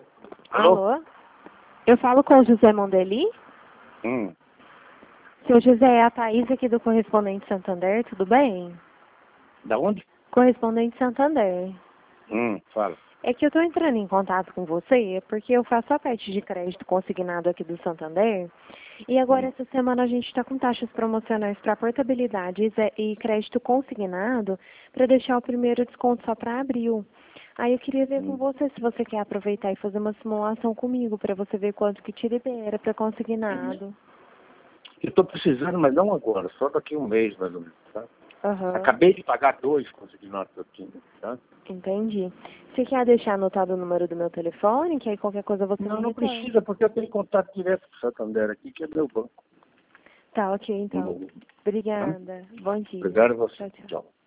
Alô? Eu falo com o José Mondeli? Seu José, é a Thaís aqui do Correspondente Santander, tudo bem? Da onde? Correspondente Santander. Fala. É que eu estou entrando em contato com você porque eu faço a parte de crédito consignado aqui do Santander e agora essa semana a gente está com taxas promocionais para portabilidade e crédito consignado para deixar o primeiro desconto só para abril. Aí eu queria ver com você se você quer aproveitar e fazer uma simulação comigo para você ver quanto que te libera para consignado. Eu estou precisando, mas não agora, só daqui a um mês, mais ou menos, tá? Aham. Acabei de pagar 2 consignados aqui, tá? Entendi. Você quer deixar anotado o número do meu telefone, que aí qualquer coisa você Não, me não retorna? precisa, porque eu tenho contato direto com o Santander aqui, que é meu banco. Tá, ok, então. Obrigada. Bom dia. Obrigado a você. Tchau, tchau. Tchau.